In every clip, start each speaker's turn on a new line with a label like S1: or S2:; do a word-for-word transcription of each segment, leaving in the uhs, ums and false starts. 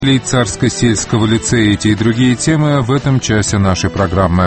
S1: Царско-сельского лицея. Эти и другие темы в этом часе нашей программы.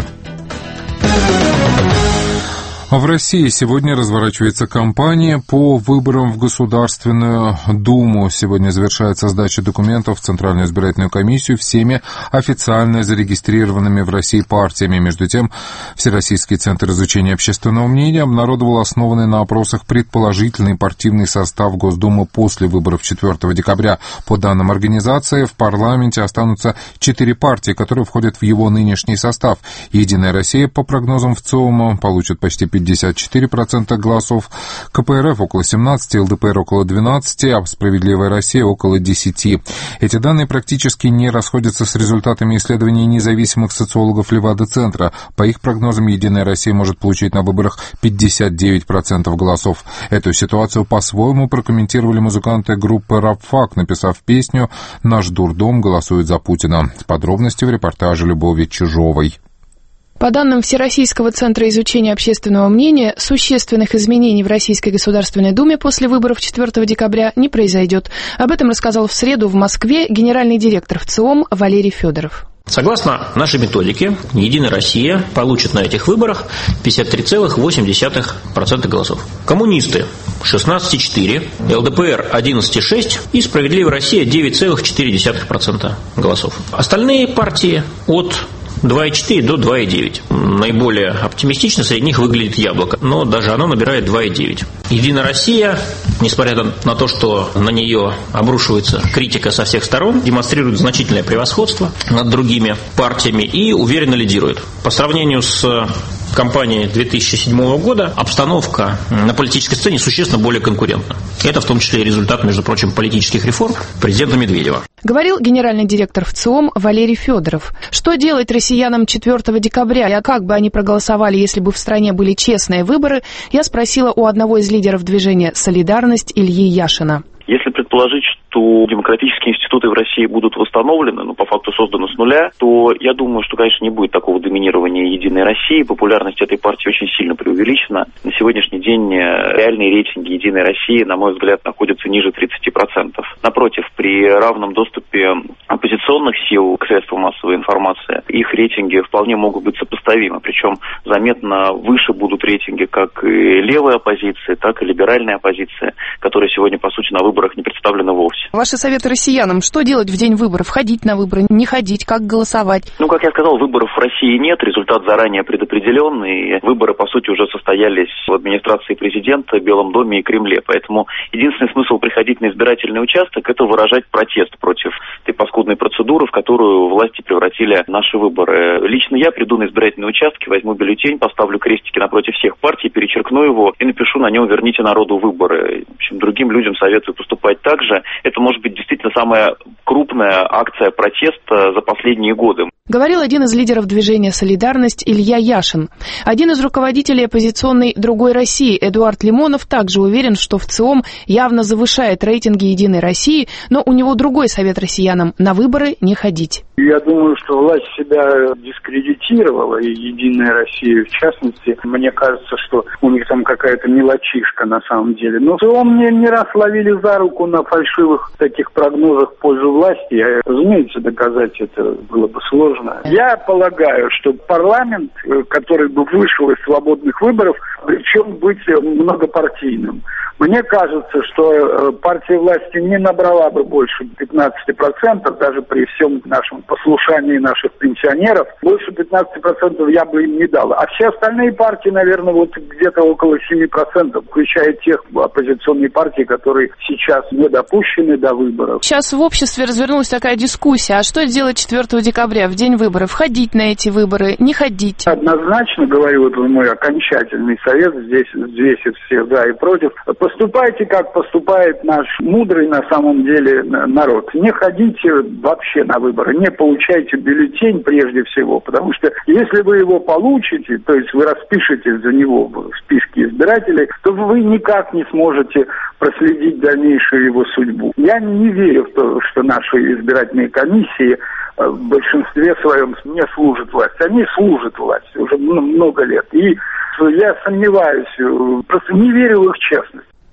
S1: В России сегодня разворачивается кампания по выборам в Государственную Думу. Сегодня завершается сдача документов в Центральную избирательную комиссию всеми официально зарегистрированными в России партиями. Между тем, Всероссийский центр изучения общественного мнения обнародовал основанный на опросах предположительный партийный состав Госдумы после выборов четвёртого декабря. По данным организации, в парламенте останутся четыре партии, которые входят в его нынешний состав. «Единая Россия», по прогнозам ВЦИОМа, получит почти пятьдесят четыре процента голосов, КПРФ около семнадцати, ЛДПР около двенадцати, а «Справедливая Россия» около десяти. Эти данные практически не расходятся с результатами исследований независимых социологов Левада-центра. По их прогнозам, «Единая Россия» может получить на выборах пятьдесят девять процентов голосов. Эту ситуацию по-своему прокомментировали музыканты группы «Рабфак», написав песню «Наш дурдом голосует за Путина». Подробности в репортаже Любови Чижовой.
S2: По данным Всероссийского центра изучения общественного мнения, существенных изменений в Российской Государственной Думе после выборов четвёртого декабря не произойдет. Об этом рассказал в среду в Москве генеральный директор ВЦИОМ Валерий Федоров.
S3: Согласно нашей методике, «Единая Россия» получит на этих выборах пятьдесят три целых восемь десятых процента голосов. Коммунисты – шестнадцать целых четыре десятых процента, ЛДПР – одиннадцать целых шесть десятых процента и «Справедливая Россия» – девять целых четыре десятых процента голосов. Остальные партии от два целых четыре до два целых девять. Наиболее оптимистично среди них выглядит «Яблоко», но даже оно набирает два целых девять. «Единая Россия», несмотря на то, что на нее обрушивается критика со всех сторон, демонстрирует значительное превосходство над другими партиями и уверенно лидирует. По сравнению с кампании две тысячи седьмого года обстановка на политической сцене существенно более конкурентна. Это в том числе и результат, между прочим, политических реформ президента Медведева.
S2: Говорил генеральный директор ВЦИОМ Валерий Федоров. Что делать россиянам четвёртого декабря, и как бы они проголосовали, если бы в стране были честные выборы, я спросила у одного из лидеров движения «Солидарность» Ильи Яшина.
S4: Если предположить, что демократические институты в России будут восстановлены, но по факту созданы с нуля, то я думаю, что, конечно, не будет такого доминирования «Единой России». Популярность этой партии очень сильно преувеличена. На сегодняшний день реальные рейтинги «Единой России», на мой взгляд, находятся ниже тридцати процентов. Напротив, при равном доступе оппозиционных сил к средствам массовой информации, их рейтинги вполне могут быть сопоставимы. Причем заметно выше будут рейтинги как и левой оппозиции, так и либеральной оппозиции, которая сегодня, по сути, на выборах не представлена вовсе.
S2: Ваши советы россиянам: что делать в день выборов? Ходить на выборы, не ходить, как голосовать?
S4: Ну, как я сказал, выборов в России нет, результат заранее предопределенный. Выборы, по сути, уже состоялись в администрации президента, Белом доме и Кремле. Поэтому единственный смысл приходить на избирательный участок – это выражать протест против этой паскудной процедуры, в которую власти превратили наши выборы. Лично я приду на избирательные участки, возьму бюллетень, поставлю крестики напротив всех партий, перечеркну его и напишу на нем «Верните народу выборы». В общем, другим людям советую поступать так же. Это может быть действительно самая крупная акция протеста за последние годы.
S2: Говорил один из лидеров движения «Солидарность» Илья Яшин. Один из руководителей оппозиционной «Другой России» Эдуард Лимонов также уверен, что ВЦИОМ явно завышает рейтинги «Единой России», но у него другой совет россиянам – на выборы не ходить.
S5: Я думаю, что власть себя дискредитировала, и «Единая Россия» в частности. Мне кажется, что у них там какая-то мелочишка на самом деле. Но ВЦИОМ не, не раз ловили за руку на фальшивых таких прогнозах в пользу власти. А, разумеется, доказать это было бы сложно. Я полагаю, что парламент, который бы вышел из свободных выборов, причем быть многопартийным. Мне кажется, что партия власти не набрала бы больше пятнадцати процентов, даже при всем нашем послушании наших пенсионеров. Больше пятнадцати процентов я бы им не дал. А все остальные партии, наверное, вот где-то около семи процентов, включая тех оппозиционные партии, которые сейчас не допущены до выборов.
S2: Сейчас в обществе развернулась такая дискуссия. А что делать четвёртого декабря, в день выборов? Ходить на эти выборы, не ходить?
S5: Однозначно, говорю, вот мой окончательный совет, здесь взвесит все за и против. Поступайте, как поступает наш мудрый на самом деле народ. Не ходите вообще на выборы, не получайте бюллетень прежде всего, потому что если вы его получите, то есть вы распишетесь за него в списке избирателей, то вы никак не сможете проследить дальнейшую его судьбу. Я не верю в то, что наши избирательные комиссии в большинстве своем не служат власти. Они служат власти уже много лет. И я сомневаюсь, просто не верю в их честность.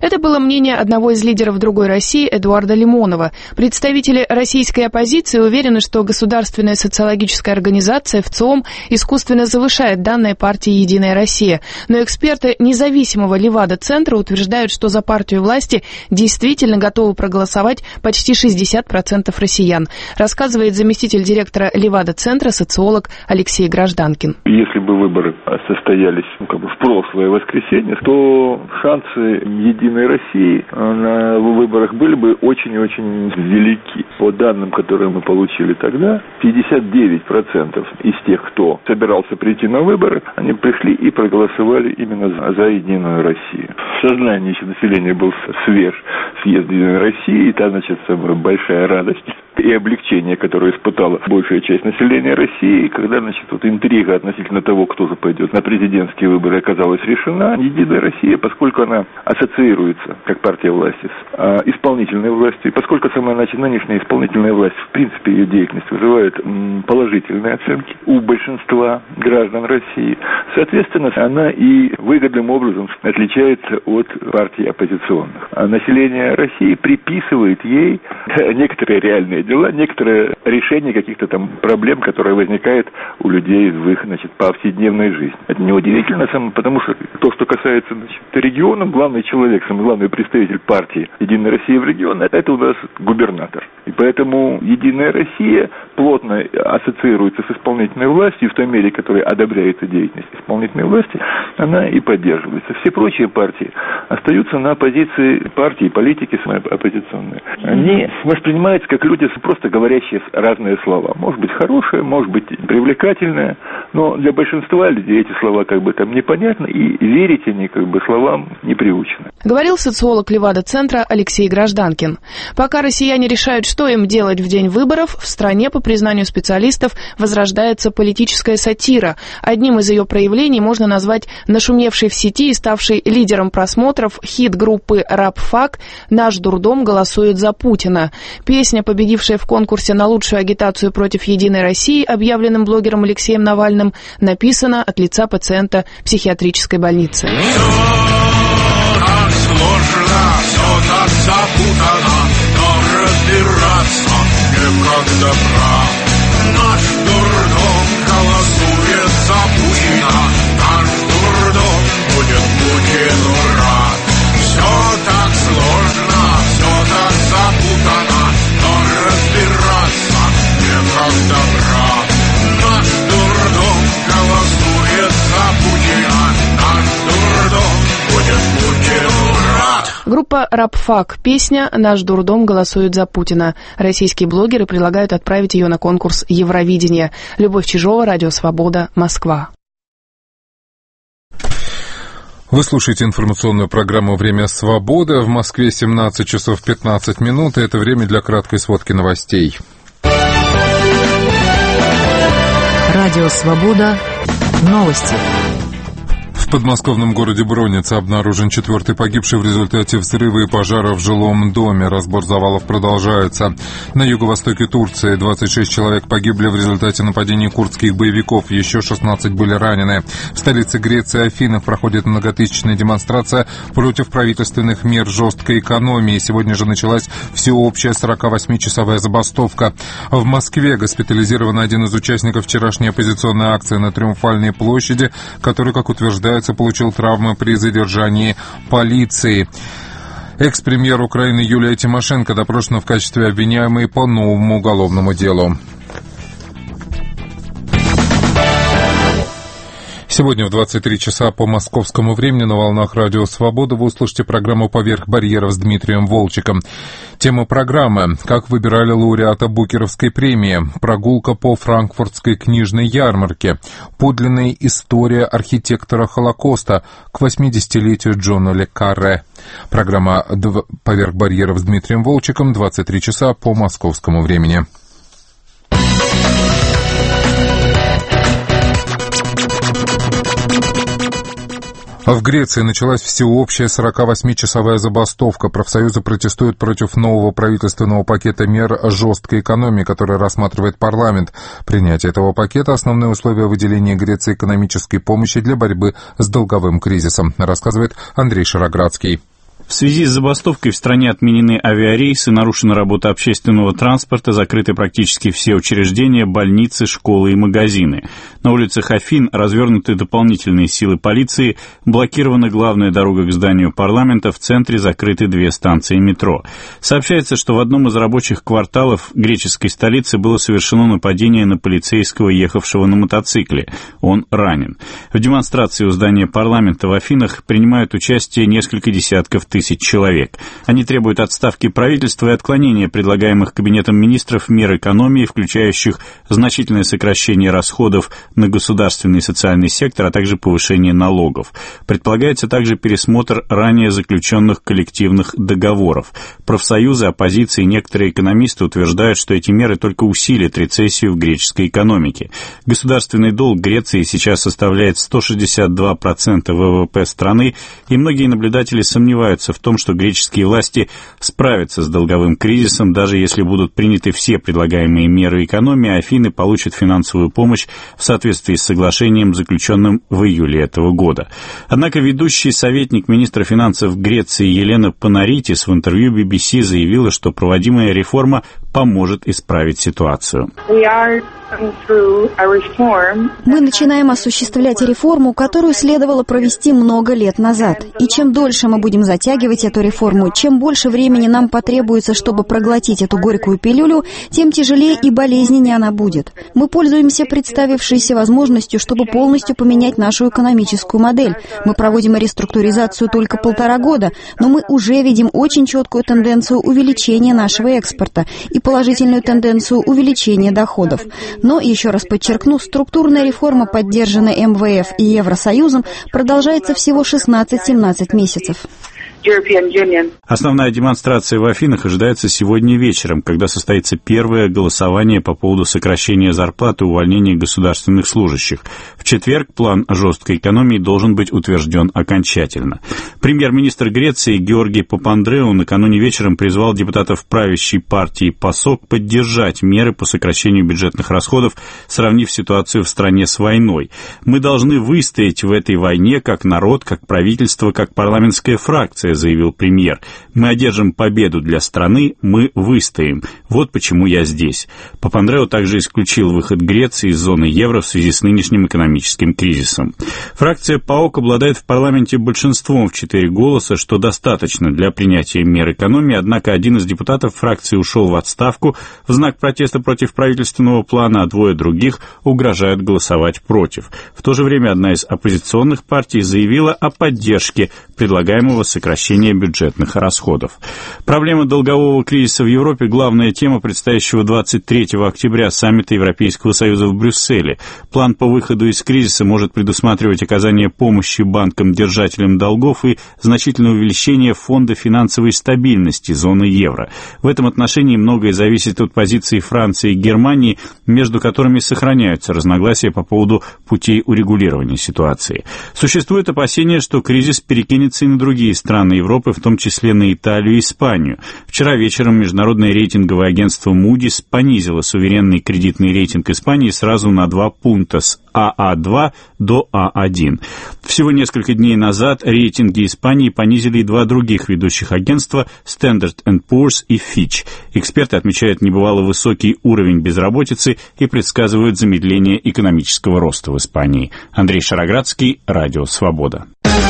S2: Это было мнение одного из лидеров «Другой России» Эдуарда Лимонова. Представители российской оппозиции уверены, что государственная социологическая организация ВЦИОМ искусственно завышает данные партии «Единая Россия». Но эксперты независимого Левада-центра утверждают, что за партию власти действительно готовы проголосовать почти шестьдесят процентов россиян, рассказывает заместитель директора Левада-центра социолог Алексей Гражданкин.
S6: Если бы выборы состоялись ну, как бы в прошлое воскресенье, то шансы «Единой России» на выборах были бы очень и очень велики. По данным, которые мы получили тогда, пятьдесят девять процентов из тех, кто собирался прийти на выборы, они пришли и проголосовали именно за «Единую Россию». В сознании еще населения был свеж съезд «Единой России», и та, значит, большая радость и облегчение, которое испытала большая часть населения России, когда, значит, вот интрига относительно того, кто же пойдет на президентские выборы, оказалась решена. «Единая Россия», поскольку она ассоциируется, как партия власти, с а, исполнительной властью, и поскольку сама, значит, нынешняя исполнительная власть, в принципе, ее деятельность вызывает м, положительные оценки у большинства граждан России, соответственно, она и выгодным образом отличается от партий оппозиционных. А население России приписывает ей некоторые реальные дела, некоторые решения каких-то там проблем, которые возникают у людей в их, значит, повседневной жизни. Это неудивительно, потому что то, что касается, значит, регионов, главный человек, самый главный представитель партии «Единая Россия» в регионе, это у нас губернатор. И поэтому «Единая Россия» плотно ассоциируется с исполнительной властью, и в той мере, которая одобряет деятельность исполнительной власти, она и поддерживается. Все прочие партии остаются на позиции партии, политики оппозиционные. Они воспринимаются как люди, просто говорящие разные слова. Может быть, хорошие, может быть, привлекательные, но для большинства людей эти слова как бы там непонятны, и верить они как бы словам не приучены.
S2: Говорил социолог Левада-центра Алексей Гражданкин. Пока россияне решают, что им делать в день выборов, в стране, по признанию специалистов, возрождается политическая сатира. Одним из ее проявлений можно назвать нашумевший в сети и ставший лидером просмотров хит группы «Рабфак» «Наш дурдом голосует за Путина». Песня, победившая в конкурсе на лучшую агитацию против «Единой России», объявленным блогером Алексеем Навальным, написана от лица пациента психиатрической больницы.
S7: Все так сложно, все так запутано, но разбираться некогда прав. Наш дурдом голосует за Путина, наш дурдом будет Путину рад. Все так сложно, все так запутано, но разбираться некогда прав. Наш дурдом голосует за Путина, наш дурдом будет Путину рад.
S2: Группа «Рабфак». Песня «Наш дурдом голосует за Путина». Российские блогеры предлагают отправить ее на конкурс Евровидения. Любовь Чижова, Радио Свобода, Москва.
S1: Вы слушаете информационную программу «Время свободы». В Москве семнадцать часов пятнадцать минут. Это время для краткой сводки новостей.
S8: Радио «Свобода». Новости.
S1: В подмосковном городе Броница обнаружен четвертый погибший в результате взрыва и пожара в жилом доме. Разбор завалов продолжается. На юго-востоке Турции двадцать шесть человек погибли в результате нападений курдских боевиков. Еще шестнадцать были ранены. В столице Греции Афинах проходит многотысячная демонстрация против правительственных мер жесткой экономии. Сегодня же началась всеобщая сорокавосьмичасовая забастовка. В Москве госпитализирован один из участников вчерашней оппозиционной акции на Триумфальной площади, который, как утверждается, получил травмы при задержании полиции. Экс-премьер Украины Юлия Тимошенко допрошена в качестве обвиняемой по новому уголовному делу. Сегодня в двадцать три часа по московскому времени на волнах Радио Свобода вы услышите программу «Поверх барьеров» с Дмитрием Волчиком. Тема программы «Как выбирали лауреата Букеровской премии», прогулка по франкфуртской книжной ярмарке, подлинная история архитектора Холокоста к восьмидесятилетию Джона Ле Карре. Программа «Поверх барьеров» с Дмитрием Волчиком, двадцать три часа по московскому времени. В Греции началась всеобщая сорокавосьмичасовая забастовка. Профсоюзы протестуют против нового правительственного пакета мер жесткой экономии, который рассматривает парламент. Принятие этого пакета – основные условия выделения Греции экономической помощи для борьбы с долговым кризисом, рассказывает Андрей Шароградский.
S9: В В связи с забастовкой в стране отменены авиарейсы, нарушена работа общественного транспорта, закрыты практически все учреждения, больницы, школы и магазины. На улицах Афин развернуты дополнительные силы полиции, блокирована главная дорога к зданию парламента, в центре закрыты две станции метро. Сообщается, что в одном из рабочих кварталов греческой столицы было совершено нападение на полицейского, ехавшего на мотоцикле. Он ранен. В демонстрации у здания парламента в Афинах принимают участие несколько десятков тысяч человек. Они требуют отставки правительства и отклонения предлагаемых Кабинетом министров мер экономии, включающих значительное сокращение расходов на государственный и социальный сектор, а также повышение налогов. Предполагается также пересмотр ранее заключенных коллективных договоров. Профсоюзы, оппозиция и некоторые экономисты утверждают, что эти меры только усилят рецессию в греческой экономике. Государственный долг Греции сейчас составляет сто шестьдесят два процента ВВП страны, и многие наблюдатели сомневаются в том, что греческие власти справятся с долговым кризисом, даже если будут приняты все предлагаемые меры экономии, а Афины получат финансовую помощь в соответствии с соглашением, заключенным в июле этого года. Однако ведущий советник министра финансов Греции Елена Панаритис в интервью би би си заявила, что проводимая реформа поможет исправить ситуацию.
S10: Мы начинаем осуществлять реформу, которую следовало провести много лет назад. И чем дольше мы будем затягивать эту реформу, чем больше времени нам потребуется, чтобы проглотить эту горькую пилюлю, тем тяжелее и болезненнее она будет. Мы пользуемся представившейся возможностью, чтобы полностью поменять нашу экономическую модель. Мы проводим реструктуризацию только полтора года, но мы уже видим очень четкую тенденцию увеличения нашего экспорта и положительную тенденцию увеличения доходов. Но, еще раз подчеркну, структурная реформа, поддержанная эм вэ эф и Евросоюзом, продолжается всего шестнадцать-семнадцать месяцев.
S9: Основная демонстрация в Афинах ожидается сегодня вечером, когда состоится первое голосование по поводу сокращения зарплат и увольнения государственных служащих. В четверг план жесткой экономии должен быть утвержден окончательно. Премьер-министр Греции Георгий Папандреou накануне вечером призвал депутатов правящей партии ПАСОК поддержать меры по сокращению бюджетных расходов, сравнив ситуацию в стране с войной. «Мы должны выстоять в этой войне как народ, как правительство, как парламентская фракция», заявил премьер. «Мы одержим победу для страны, мы выстоим. Вот почему я здесь». Папандреou также исключил выход Греции из зоны евро в связи с нынешним экономическим кризисом. Фракция ПАОК обладает в парламенте большинством в четыре голоса, что достаточно для принятия мер экономии, однако один из депутатов фракции ушел в отставку в знак протеста против правительственного плана, а двое других угрожают голосовать против. В то же время одна из оппозиционных партий заявила о поддержке предлагаемого сокращения бюджетных расходов. Проблема долгового кризиса в Европе – главная тема предстоящего двадцать третьего октября саммита Европейского Союза в Брюсселе. План по выходу из кризиса может предусматривать оказание помощи банкам-держателям долгов и значительное увеличение фонда финансовой стабильности зоны евро. В этом отношении многое зависит от позиции Франции и Германии, между которыми сохраняются разногласия по поводу путей урегулирования ситуации. Существует опасение, что кризис перекинется и на другие страны Европы, в том числе на Италию и Испанию. Вчера вечером международное рейтинговое агентство Moody's понизило суверенный кредитный рейтинг Испании сразу на два пункта с а а два до а один. Всего несколько дней назад рейтинги Испании понизили и два других ведущих агентства Standard энд Poor's и Fitch. Эксперты отмечают небывало высокий уровень безработицы и предсказывают замедление экономического роста в Испании. Андрей Шароградский, Радио Свобода.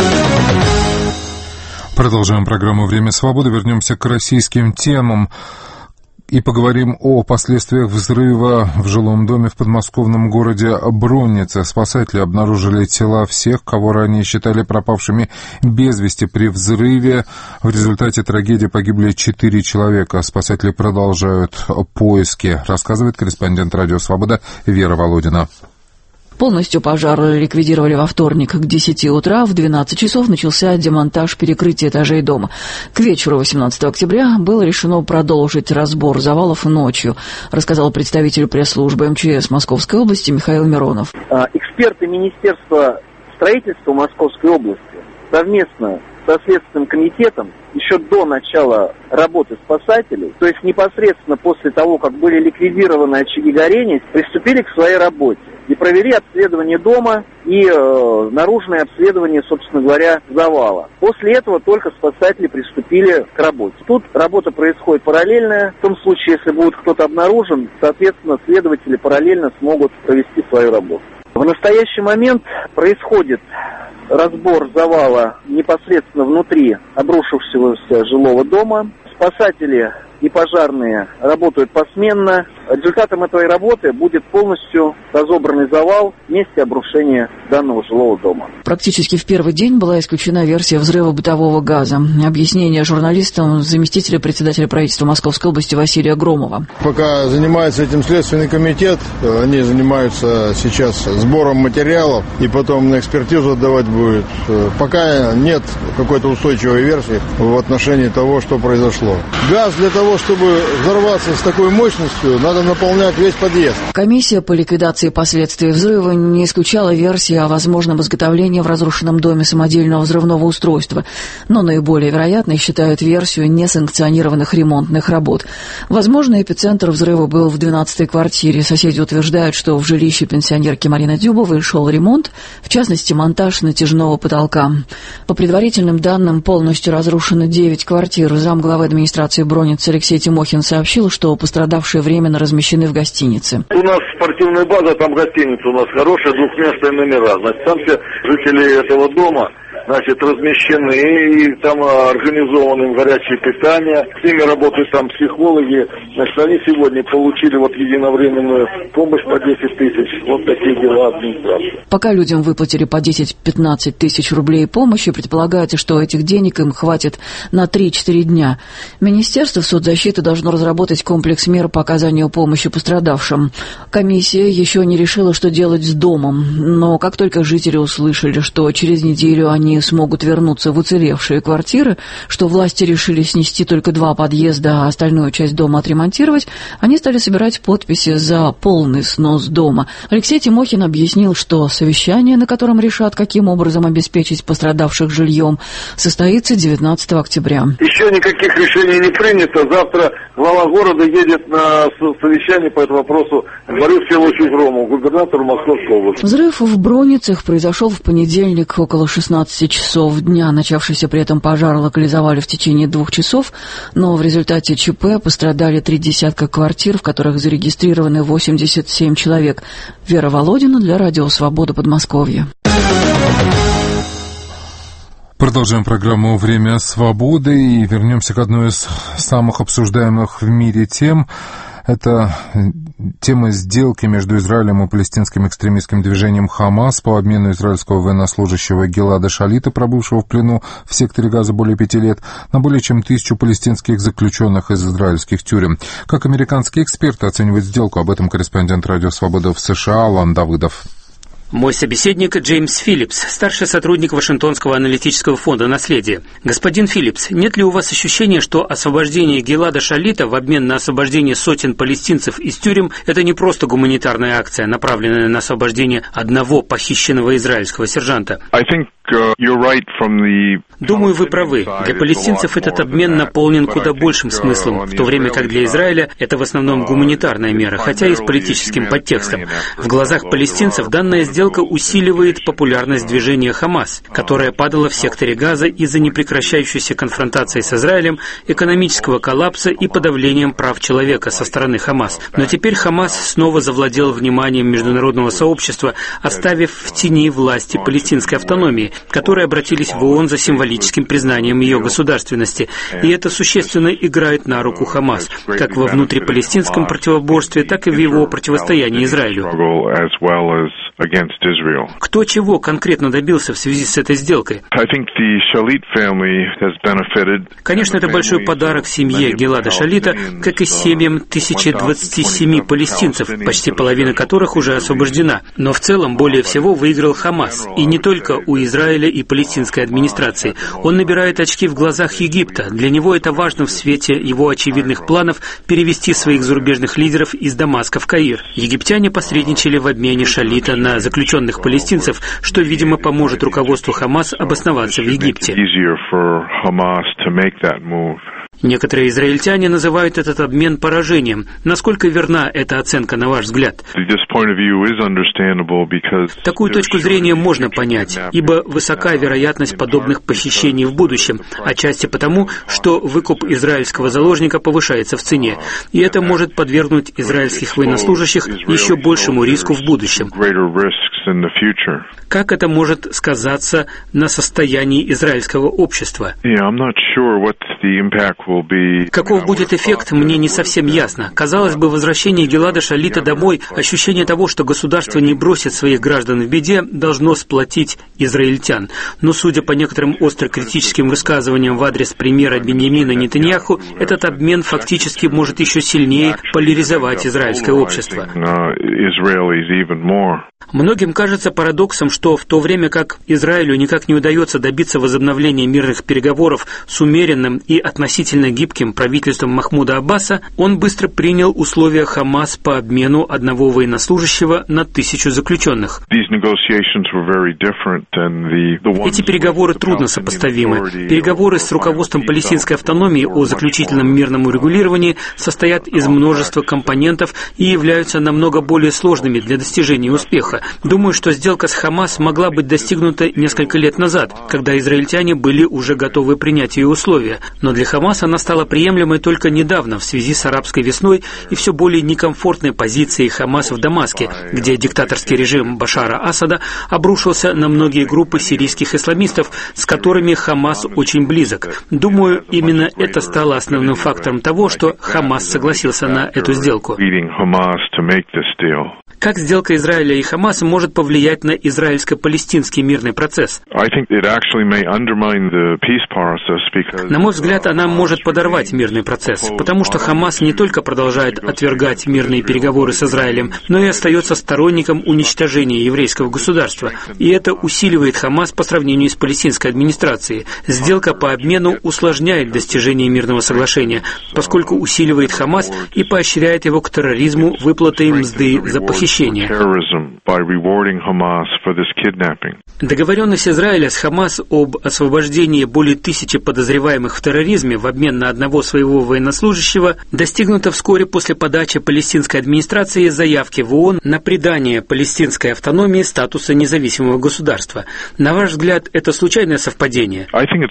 S1: Продолжаем программу «Время свободы». Вернемся к российским темам и поговорим о последствиях взрыва в жилом доме в подмосковном городе Броннице. Спасатели обнаружили тела всех, кого ранее считали пропавшими без вести при взрыве. В результате трагедии погибли четыре человека. Спасатели продолжают поиски, рассказывает корреспондент «Радио Свобода» Вера Володина.
S8: Полностью пожар ликвидировали во вторник к десяти утра. В двенадцать часов начался демонтаж перекрытия этажей дома. К вечеру восемнадцатого октября было решено продолжить разбор завалов ночью, рассказал представитель пресс-службы эм че эс Московской области Михаил Миронов.
S11: Эксперты Министерства строительства Московской области совместно
S5: со Следственным комитетом еще до начала работы спасателей, то есть непосредственно после того, как были ликвидированы очаги горения, приступили к своей работе и провели обследование дома и э, наружное обследование, собственно говоря, завала. После этого только спасатели приступили к работе. Тут работа происходит параллельно. В том случае, если будет кто-то обнаружен, соответственно, следователи параллельно смогут провести свою работу. В настоящий момент происходит разбор завала непосредственно внутри обрушившегося жилого дома. Спасатели и пожарные работают посменно. Результатом этой работы будет полностью разобранный завал в месте обрушения данного жилого дома.
S8: Практически в первый день была исключена версия взрыва бытового газа. Объяснение журналистам заместителя председателя правительства Московской области Василия Громова.
S11: Пока занимается этим Следственный комитет, они занимаются сейчас сбором материалов и потом на экспертизу отдавать будет. Пока нет какой-то устойчивой версии в отношении того, что произошло. Газ для того, чтобы взорваться с такой мощностью, надо наполнять весь подъезд.
S8: Комиссия по ликвидации последствий взрыва не исключала версии о возможном изготовлении в разрушенном доме самодельного взрывного устройства, но наиболее вероятной считают версию несанкционированных ремонтных работ. Возможно, эпицентр взрыва был в двенадцатой квартире. Соседи утверждают, что в жилище пенсионерки Марины Дюбовой шел ремонт, в частности, монтаж натяжного потолка. По предварительным данным, полностью разрушено девять квартир. Замглавы администрации Бронницы Алексей Тимохин сообщил, что пострадавшие временно размещены в гостинице.
S12: У нас спортивная база, там гостиница у нас хорошая, двухместные номера. Значит, там все жители этого дома, значит, размещены, и там организовано им горячее питание, с ними работают там психологи. Значит, они сегодня получили вот единовременную помощь по десять тысяч. Вот такие дела администрации.
S8: Пока людям выплатили по десять-пятнадцать тысяч рублей помощи, предполагается, что этих денег им хватит на три-четыре дня. Министерство соцзащиты должно разработать комплекс мер по оказанию помощи пострадавшим. Комиссия еще не решила, что делать с домом, но как только жители услышали, что через неделю они смогут вернуться в уцелевшие квартиры, что власти решили снести только два подъезда, а остальную часть дома отремонтировать, они стали собирать подписи за полный снос дома. Алексей Тимохин объяснил, что совещание, на котором решат, каким образом обеспечить пострадавших жильем, состоится девятнадцатого октября.
S12: Еще никаких решений не принято. Завтра глава города едет на совещание по этому вопросу к Борису Филовичу Громову, губернатору Московской области.
S8: Взрыв в Бронницах произошел в понедельник около шестнадцати часов дня. Начавшийся при этом пожар локализовали в течение двух часов, но в результате ЧП пострадали три десятка квартир, в которых зарегистрированы восемьдесят семь человек. Вера Володина для Радио Свобода, Подмосковье.
S1: Продолжаем программу «Время свободы» и вернемся к одной из самых обсуждаемых в мире тем. Это тема сделки между Израилем и палестинским экстремистским движением «Хамас» по обмену израильского военнослужащего Гилада Шалита, пробывшего в плену в секторе Газа более пяти лет, на более чем тысячу палестинских заключенных из израильских тюрем. Как американские эксперты оценивают сделку? Об этом корреспондент «Радио Свобода» в США Алан Давыдов.
S13: Мой собеседник Джеймс Филлипс, старший сотрудник Вашингтонского аналитического фонда «Наследие». Господин Филлипс, нет ли у вас ощущения, что освобождение Гилада Шалита в обмен на освобождение сотен палестинцев из тюрем – это не просто гуманитарная акция, направленная на освобождение одного похищенного израильского сержанта? Думаю, вы правы. Для палестинцев этот обмен наполнен куда большим смыслом, в то время как для Израиля это в основном гуманитарная мера, хотя и с политическим подтекстом. В глазах палестинцев данная сделка усиливает популярность движения «Хамас», которое падало в секторе Газа из-за непрекращающейся конфронтации с Израилем, экономического коллапса и подавлением прав человека со стороны «Хамас». Но теперь «Хамас» снова завладел вниманием международного сообщества, оставив в тени власти палестинской автономии, которые обратились в ООН за символическим признанием ее государственности. И это существенно играет на руку «Хамас», как во внутрипалестинском противоборстве, так и в его противостоянии Израилю. Кто чего конкретно добился в связи с этой сделкой? Конечно, это большой подарок семье Гилада Шалита, как и семьям тысячи двадцати семи палестинцев, почти половина которых уже освобождена. Но в целом более всего выиграл «Хамас». И не только у Израиля, Израиля и палестинской администрации. Он набирает очки в глазах Египта. Для него это важно в свете его очевидных планов перевести своих зарубежных лидеров из Дамаска в Каир. Египтяне посредничали в обмене Шалита на заключенных палестинцев, что, видимо, поможет руководству Хамас обосноваться в Египте. Некоторые израильтяне называют этот обмен поражением. Насколько верна эта оценка, на ваш взгляд? Такую точку зрения можно понять, ибо высока вероятность подобных похищений в будущем, отчасти потому, что выкуп израильского заложника повышается в цене, и это может подвергнуть израильских военнослужащих еще большему риску в будущем. Как это может сказаться на состоянии израильского общества? Каков будет эффект, мне не совсем ясно. Казалось бы, возвращение Гилада Шалита домой, ощущение того, что государство не бросит своих граждан в беде, должно сплотить израильтян. Но, судя по некоторым остро-критическим высказываниям в адрес премьера Биньямина Нетаньяху, этот обмен фактически может еще сильнее поляризовать израильское общество. Многим кажется парадоксом, что в то время как Израилю никак не удается добиться возобновления мирных переговоров с умеренным и относительно гибким правительством Махмуда Аббаса, он быстро принял условия Хамас по обмену одного военнослужащего на тысячу заключенных. Эти переговоры трудно сопоставимы. Переговоры с руководством палестинской автономии о заключительном мирном урегулировании состоят из множества компонентов и являются намного более сложными для достижения успеха. Думаю, что сделка с Хамас могла быть достигнута несколько лет назад, когда израильтяне были уже готовы принять ее условия. Но для Хамас она стала приемлемой только недавно в связи с арабской весной и все более некомфортной позицией Хамас в Дамаске, где диктаторский режим Башара Асада обрушился на многие группы сирийских исламистов, с которыми Хамас очень близок. Думаю, именно это стало основным фактором того, что Хамас согласился на эту сделку. Как сделка Израиля и Хамаса может повлиять на израильско-палестинский мирный процесс? На мой взгляд, она может подорвать мирный процесс, потому что Хамас не только продолжает отвергать мирные переговоры с Израилем, но и остается сторонником уничтожения еврейского государства. И это усиливает Хамас по сравнению с палестинской администрацией. Сделка по обмену усложняет достижение мирного соглашения, поскольку усиливает Хамас и поощряет его к терроризму выплатой мзды за похищение. Договоренность Израиля с Хамас об освобождении более тысячи подозреваемых в терроризме в обмен на одного своего военнослужащего достигнута вскоре после подачи палестинской администрации заявки в ООН на придание палестинской автономии статуса независимого государства. На ваш взгляд, это случайное совпадение?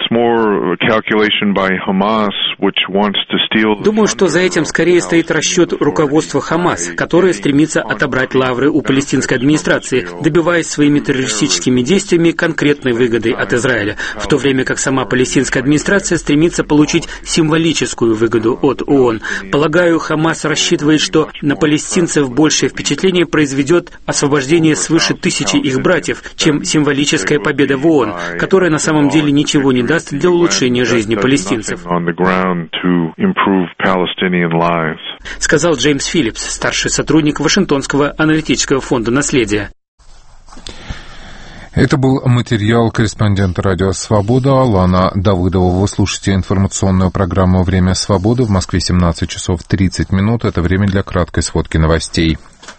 S13: Думаю, что за этим скорее стоит расчет руководства Хамас, которое стремится отобрать лавры у палестинской администрации, добиваясь своими террористическими действиями конкретной выгоды от Израиля, в то время как сама палестинская администрация стремится получить символическую выгоду от ООН. Полагаю, Хамас рассчитывает, что на палестинцев большее впечатление произведет освобождение свыше тысячи их братьев, чем символическая победа в ООН, которая на самом деле ничего не даст для улучшения жизни палестинцев. Сказал Джеймс Филлипс, старший сотрудник Вашингтонского аналитического фонда «Наследие».
S1: Это был материал корреспондента «Радио Свобода» Алана Давыдова. Вы слушаете информационную программу «Время свободы». В Москве семнадцать часов тридцать минут. Это время для краткой сводки новостей.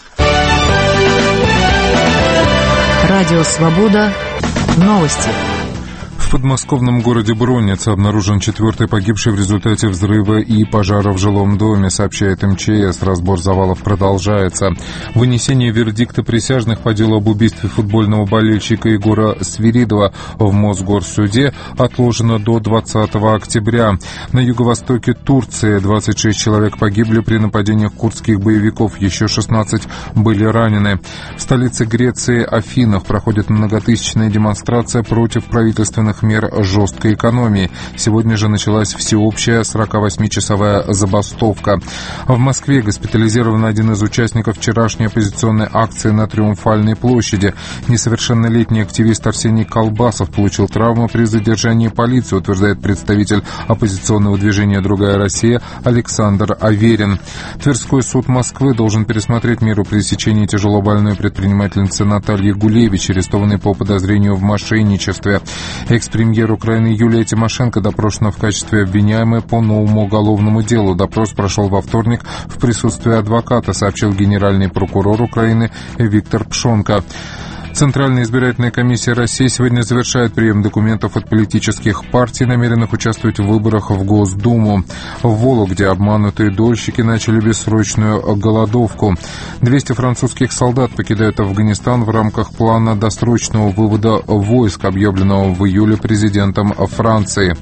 S8: Радио Свобода. Новости.
S1: В подмосковном городе Бронница обнаружен четвертый погибший в результате взрыва и пожара в жилом доме, сообщает эм че эс. Разбор завалов продолжается. Вынесение вердикта присяжных по делу об убийстве футбольного болельщика Егора Свиридова в Мосгорсуде отложено до двадцатого октября. На юго-востоке Турции двадцать шесть человек погибли при нападениях курдских боевиков, еще шестнадцать были ранены. В столице Греции Афинах проходит многотысячная демонстрация против правительственных всех мер жесткой экономии. Сегодня же началась всеобщая сорок восьмичасовая забастовка. В Москве госпитализирован один из участников вчерашней оппозиционной акции на Триумфальной площади. Несовершеннолетний активист Арсений Колбасов получил травму при задержании полиции, утверждает представитель оппозиционного движения «Другая Россия» Александр Аверин. Тверской суд Москвы должен пересмотреть меру пресечения тяжелобольной предпринимательницы Натальи Гулевич, арестованной по подозрению в мошенничестве. Экс-премьер Украины Юлия Тимошенко допрошена в качестве обвиняемой по новому уголовному делу. Допрос прошел во вторник в присутствии адвоката, сообщил генеральный прокурор Украины Виктор Пшонка. Центральная избирательная комиссия России сегодня завершает прием документов от политических партий, намеренных участвовать в выборах в Госдуму. В Вологде обманутые дольщики начали бессрочную голодовку. двести французских солдат покидают Афганистан в рамках плана досрочного вывода войск, объявленного в июле президентом Франции.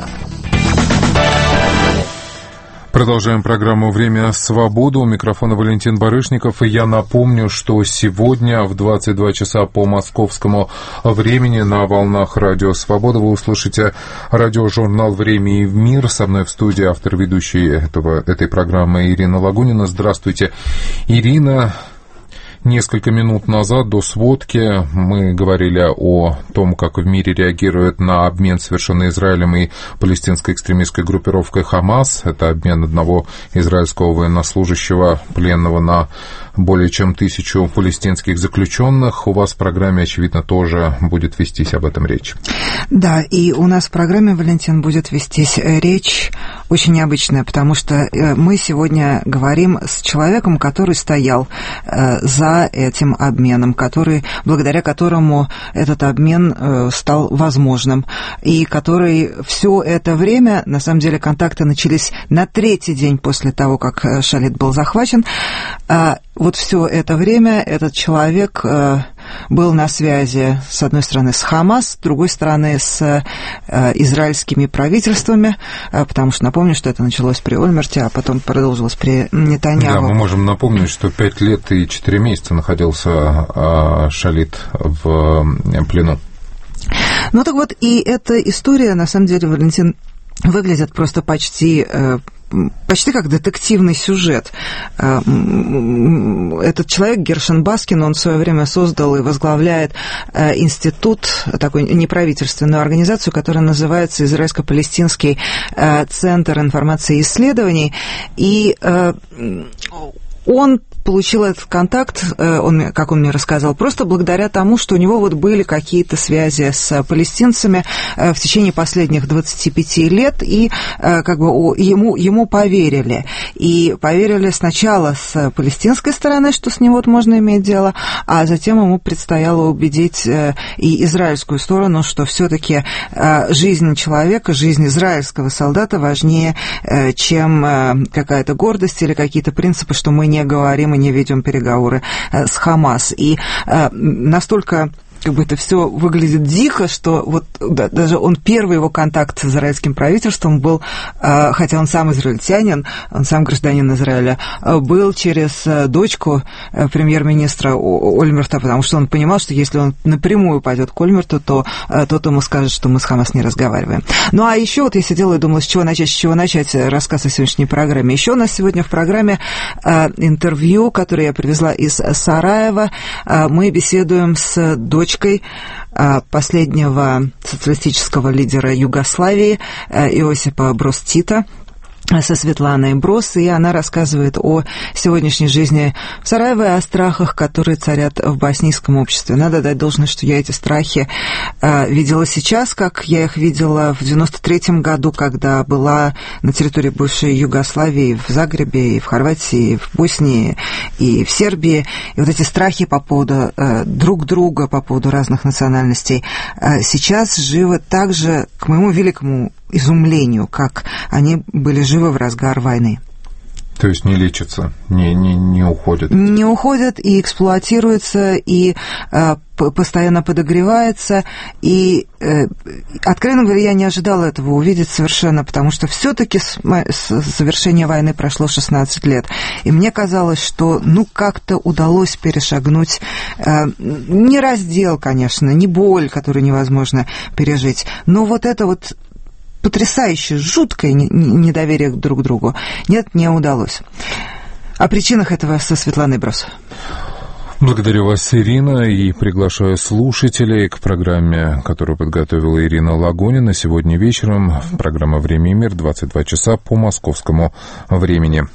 S1: Продолжаем программу «Время свободы». У микрофона Валентин Барышников. И я напомню, что сегодня в двадцать два часа по московскому времени на волнах Радио Свобода вы услышите радиожурнал «Время и мир». Со мной в студии автор ведущей этого, этой программы Ирина Лагунина. Здравствуйте, Ирина. Несколько минут назад до сводки мы говорили о том, как в мире реагируют на обмен, совершенный Израилем и палестинской экстремистской группировкой «Хамас». Это обмен одного израильского военнослужащего, пленного, на более чем тысячу палестинских заключенных. У вас в программе, очевидно, тоже будет вестись об этом речь.
S14: Да, и у нас в программе, Валентин, будет вестись речь очень необычная, потому что мы сегодня говорим с человеком, который стоял за этим обменом, который, благодаря которому этот обмен стал возможным, и который все это время, на самом деле, контакты начались на третий день после того, как Шалит был захвачен. Вот все это время этот человек был на связи, с одной стороны, с Хамас, с другой стороны, с израильскими правительствами, потому что напомню, что это началось при Ольмерте, а потом продолжилось при Нетаньяху.
S1: Да, мы можем напомнить, что пять лет и четыре месяца находился Шалит в плену.
S14: Ну так вот, и эта история, на самом деле, Валентин, выглядит просто почти... почти как детективный сюжет. Этот человек, Гершен Баскин, он в свое время создал и возглавляет институт, такую неправительственную организацию, которая называется Израильско-Палестинский центр информации и исследований. И он получил этот контакт, он, как он мне рассказал, просто благодаря тому, что у него вот были какие-то связи с палестинцами в течение последних двадцати пяти лет, и как бы ему, ему поверили. И поверили сначала с палестинской стороны, что с ним вот можно иметь дело, а затем ему предстояло убедить и израильскую сторону, что все-таки жизнь человека, жизнь израильского солдата важнее, чем какая-то гордость или какие-то принципы, что мы не говорим мы не ведем переговоры с Хамас. И э, настолько как бы это все выглядит дико, что вот да, даже он, первый его контакт с израильским правительством был, э, хотя он сам израильтянин, он сам гражданин Израиля, э, был через э, дочку э, премьер-министра Ольмерта, потому что он понимал, что если он напрямую пойдет к Ольмерту, то э, тот ему скажет, что мы с Хамас не разговариваем. Ну а еще вот я сидела и думала, с чего начать, с чего начать рассказ о сегодняшней программе. Еще у нас сегодня в программе э, интервью, которое я привезла из Сараева. Э, мы беседуем с дочкой последнего социалистического лидера Югославии Иосипа Броз Тита, со Светланой Броз, и она рассказывает о сегодняшней жизни в Сараево и о страхах, которые царят в боснийском обществе. Надо дать должное, что я эти страхи э, видела сейчас, как я их видела в девяносто третьем году, когда была на территории бывшей Югославии, в Загребе, и в Хорватии, и в Боснии, и в Сербии. И вот эти страхи по поводу э, друг друга, по поводу разных национальностей э, сейчас живы также, к моему великому изумлению, как они были живы в разгар войны.
S1: То есть не лечится, не, не, не уходит?
S14: Не уходит и эксплуатируется, и э, постоянно подогревается. И, э, откровенно говоря, я не ожидала этого увидеть совершенно, потому что все-таки с, с завершения войны прошло шестнадцать лет. И мне казалось, что ну как-то удалось перешагнуть э, не раздел, конечно, не боль, которую невозможно пережить, но вот это вот потрясающе жуткое недоверие друг к другу. Нет, не удалось. О причинах этого со Светланой Брос.
S1: Благодарю вас, Ирина, и приглашаю слушателей к программе, которую подготовила Ирина Лагунина. Сегодня вечером программа «Время и мир», двадцать два часа по московскому времени.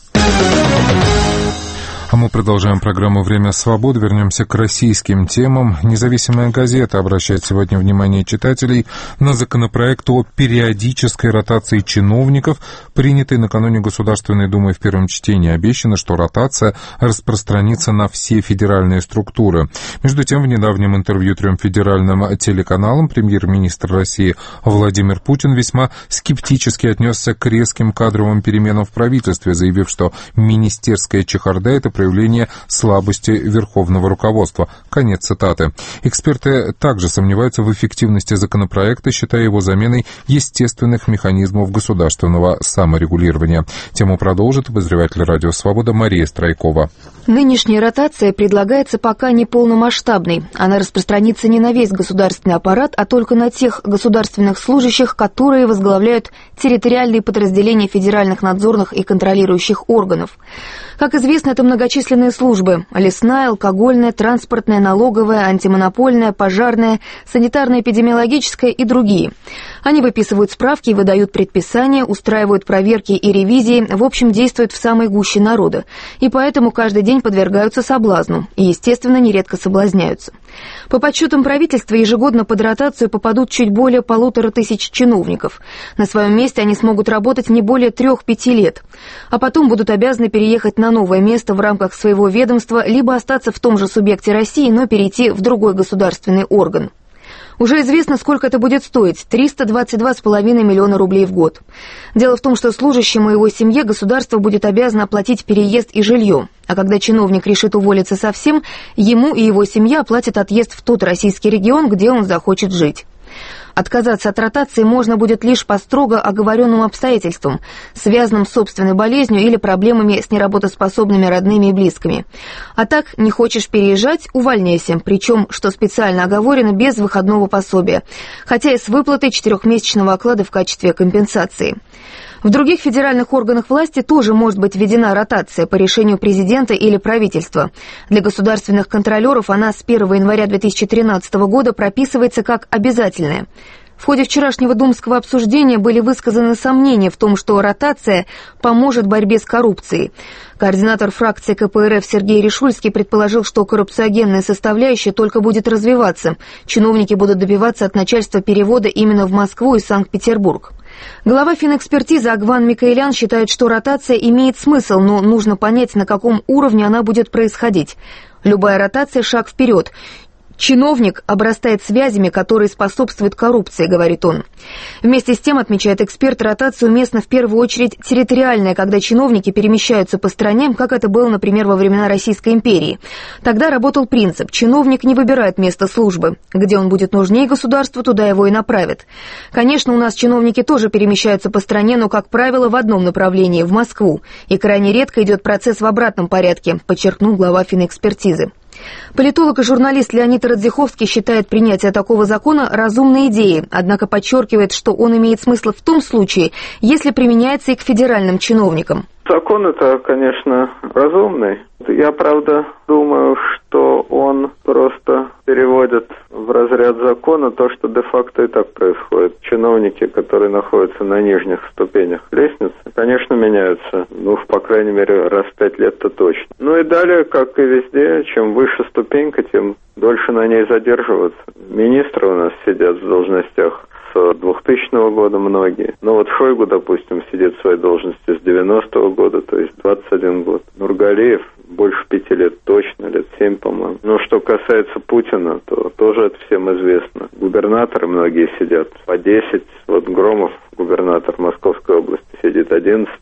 S1: А мы продолжаем программу «Время свободы». Вернемся к российским темам. Независимая газета обращает сегодня внимание читателей на законопроект о периодической ротации чиновников, принятый накануне Государственной Думы в первом чтении. Обещано, что ротация распространится на все федеральные структуры. Между тем, в недавнем интервью трем федеральным телеканалам премьер-министр России Владимир Путин весьма скептически отнесся к резким кадровым переменам в правительстве, заявив, что министерская чехарда – это проявление слабости верховного руководства. Конец цитаты. Эксперты также сомневаются в эффективности законопроекта, считая его заменой естественных механизмов государственного саморегулирования. Тему продолжит обозреватель «Радио Свобода» Мария Страйкова.
S15: Нынешняя ротация предлагается пока не полномасштабной. Она распространится не на весь государственный аппарат, а только на тех государственных служащих, которые возглавляют территориальные подразделения федеральных надзорных и контролирующих органов. Как известно, это многочисленные службы – лесная, алкогольная, транспортная, налоговая, антимонопольная, пожарная, санитарно-эпидемиологическая и другие. Они выписывают справки и выдают предписания, устраивают проверки и ревизии, в общем, действуют в самой гуще народа. И поэтому каждый день подвергаются соблазну и, естественно, нередко соблазняются. По подсчетам правительства, ежегодно под ротацию попадут чуть более полутора тысяч чиновников. На своем месте они смогут работать не более трех-пяти лет, а потом будут обязаны переехать на новое место в рамках своего ведомства, либо остаться в том же субъекте России, но перейти в другой государственный орган. Уже известно, сколько это будет стоить – триста двадцать два с половиной миллиона рублей в год. Дело в том, что служащему и его семье государство будет обязано оплатить переезд и жилье. А когда чиновник решит уволиться совсем, ему и его семья оплатят отъезд в тот российский регион, где он захочет жить. Отказаться от ротации можно будет лишь по строго оговоренным обстоятельствам, связанным с собственной болезнью или проблемами с неработоспособными родными и близкими. А так, не хочешь переезжать – увольняйся, причем, что специально оговорено, без выходного пособия, хотя и с выплатой четырехмесячного оклада в качестве компенсации. В других федеральных органах власти тоже может быть введена ротация по решению президента или правительства. Для государственных контролеров она с первого января две тысячи тринадцатого года прописывается как обязательная. В ходе вчерашнего думского обсуждения были высказаны сомнения в том, что ротация поможет борьбе с коррупцией. Координатор фракции ка пэ эр эф Сергей Решульский предположил, что коррупциогенная составляющая только будет развиваться. Чиновники будут добиваться от начальства перевода именно в Москву и Санкт-Петербург. Глава финэкспертизы Агван Микаэлян считает, что ротация имеет смысл, но нужно понять, на каком уровне она будет происходить. Любая ротация – шаг вперед. Чиновник обрастает связями, которые способствуют коррупции, говорит он. Вместе с тем, отмечает эксперт, ротация уместна в первую очередь территориальная, когда чиновники перемещаются по стране, как это было, например, во времена Российской империи. Тогда работал принцип: чиновник не выбирает место службы. Где он будет нужнее государству, туда его и направят. Конечно, у нас чиновники тоже перемещаются по стране, но, как правило, в одном направлении – в Москву. И крайне редко идет процесс в обратном порядке, подчеркнул глава финэкспертизы. Политолог и журналист Леонид Радзиховский считает принятие такого закона разумной идеей, однако подчеркивает, что он имеет смысл в том случае, если применяется и к федеральным чиновникам.
S16: Закон это, конечно, разумный. Я, правда, думаю, что он просто переводит в разряд закона то, что де-факто и так происходит. Чиновники, которые находятся на нижних ступенях лестницы, конечно, меняются. Ну, по крайней мере, раз в пять лет-то точно. Ну и далее, как и везде, чем выше ступенька, тем дольше на ней задерживаться. Министры у нас сидят в должностях с двухтысячного года многие. Ну вот Шойгу, допустим, сидит в своей должности с девяностого года, то есть двадцать один год. Нургалиев больше пяти лет точно, лет семь, по-моему. Ну, что касается Путина, то тоже это всем известно. Губернаторы многие сидят по десять. Вот Громов, губернатор Московской области, сидит одиннадцать лет.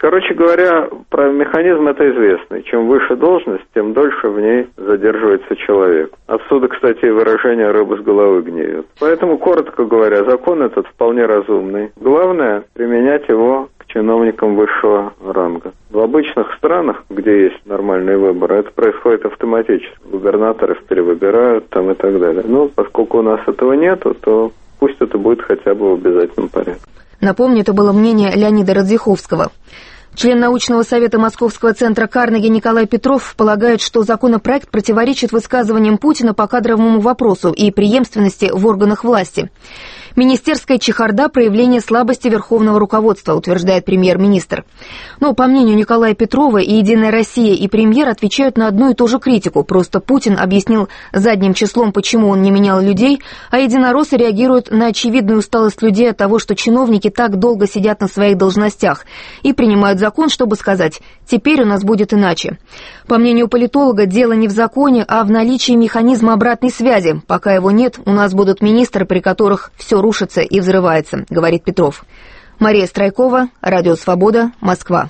S16: Короче говоря, про механизм это известный. Чем выше должность, тем дольше в ней задерживается человек. Отсюда, кстати, выражение «рыба с головы гниет». Поэтому, коротко говоря, закон этот вполне разумный. Главное – применять его к чиновникам высшего ранга. В обычных странах, где есть нормальные выборы, это происходит автоматически. Губернаторов перевыбирают там и так далее. Но поскольку у нас этого нету, то пусть это будет хотя бы в обязательном порядке.
S15: Напомню, это было мнение Леонида Радзиховского. Член научного совета Московского центра Карнеги Николай Петров полагает, что законопроект противоречит высказываниям Путина по кадровому вопросу и преемственности в органах власти. Министерская чехарда – проявление слабости верховного руководства, утверждает премьер-министр. Но, по мнению Николая Петрова, и «Единая Россия», и премьер отвечают на одну и ту же критику. Просто Путин объяснил задним числом, почему он не менял людей, а единороссы реагируют на очевидную усталость людей от того, что чиновники так долго сидят на своих должностях и принимают закон, чтобы сказать «теперь у нас будет иначе». По мнению политолога, дело не в законе, а в наличии механизма обратной связи. Пока его нет, у нас будут министры, при которых все рушится и взрывается, говорит Петров. Мария Страйкова, Радио Свобода, Москва.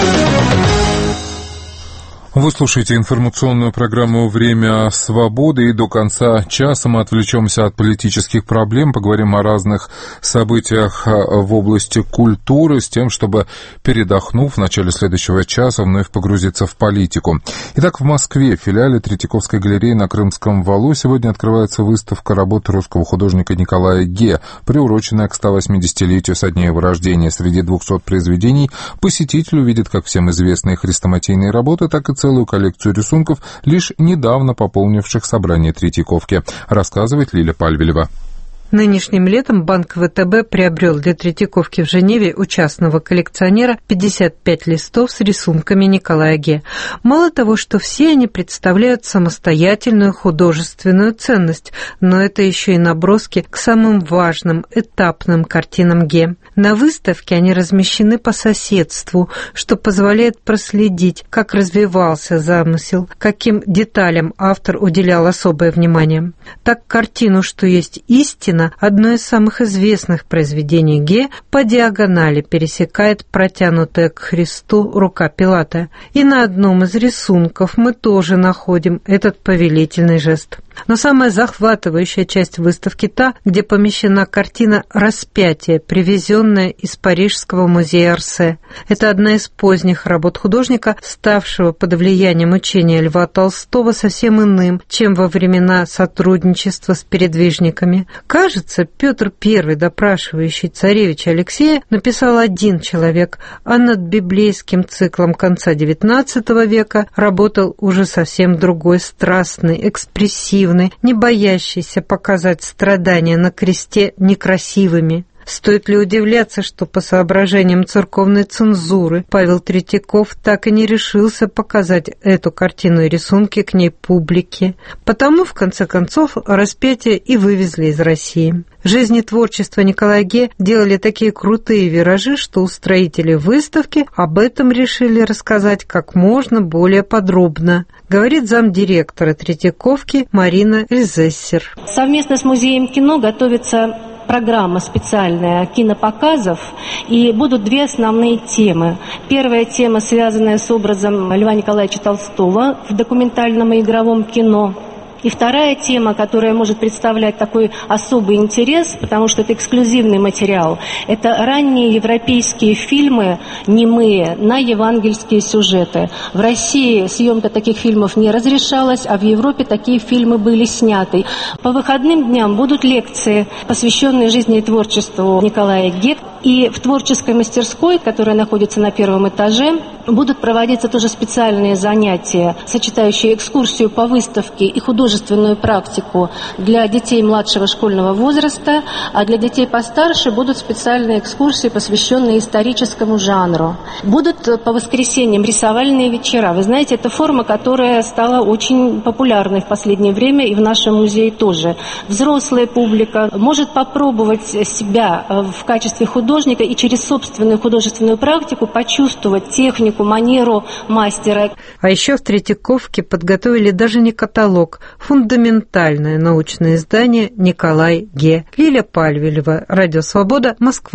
S1: Вы слушаете информационную программу «Время свободы», и до конца часа мы отвлечемся от политических проблем, поговорим о разных событиях в области культуры, с тем, чтобы, передохнув, в начале следующего часа вновь погрузиться в политику. Итак, в Москве, в филиале Третьяковской галереи на Крымском валу, сегодня открывается выставка работ русского художника Николая Ге, приуроченная к ста восьмидесятилетию со дня его рождения. Среди двухсот произведений посетитель увидит как всем известные хрестоматийные работы, так и целую коллекцию рисунков, лишь недавно пополнивших собрание Третьяковки, рассказывает Лиля Пальвелева.
S17: Нынешним летом банк ВТБ приобрел для Третьяковки в Женеве у частного коллекционера пятьдесят пять листов с рисунками Николая Ге. Мало того, что все они представляют самостоятельную художественную ценность, но это еще и наброски к самым важным этапным картинам Ге. На выставке они размещены по соседству, что позволяет проследить, как развивался замысел, каким деталям автор уделял особое внимание. Так, картину «Что есть истина», одно из самых известных произведений Ге, по диагонали пересекает протянутая к Христу рука Пилата. И на одном из рисунков мы тоже находим этот повелительный жест. Но самая захватывающая часть выставки та, где помещена картина «Распятие», привезенная из Парижского музея Орсе. Это одна из поздних работ художника, ставшего под влиянием учения Льва Толстого совсем иным, чем во времена сотрудничества с передвижниками. Кажется, Петр Первый, допрашивающий царевича Алексея, написал один человек, а над библейским циклом конца девятнадцатого века работал уже совсем другой, страстный, экспрессивный, не боящийся показать страдания на кресте некрасивыми. Стоит ли удивляться, что по соображениям церковной цензуры Павел Третьяков так и не решился показать эту картину и рисунки к ней публике. Потому, в конце концов, распятие и вывезли из России. Жизнь и творчество Николая Ге делали такие крутые виражи, что устроители выставки об этом решили рассказать как можно более подробно, говорит замдиректора Третьяковки Марина Эльзессер.
S18: Совместно с Музеем кино готовится программа специальная кинопоказов, и будут две основные темы. Первая тема, связанная с образом Льва Николаевича Толстого в документальном и игровом кино. И вторая тема, которая может представлять такой особый интерес, потому что это эксклюзивный материал, это ранние европейские фильмы, немые, на евангельские сюжеты. В России съемка таких фильмов не разрешалась, а в Европе такие фильмы были сняты. По выходным дням будут лекции, посвященные жизни и творчеству Николая Ге. И в творческой мастерской, которая находится на первом этаже, будут проводиться тоже специальные занятия, сочетающие экскурсию по выставке и художественную практику для детей младшего школьного возраста, а для детей постарше будут специальные экскурсии, посвященные историческому жанру. Будут по воскресеньям рисовальные вечера. Вы знаете, это форма, которая стала очень популярной в последнее время и в нашем музее тоже. Взрослая публика может попробовать себя в качестве художника и через собственную художественную практику почувствовать технику, манеру мастера.
S17: А еще в Третьяковке подготовили даже не каталог, фундаментальное научное издание «Николай Ге». Лиля Пальвелева, Радио Свобода, Москва.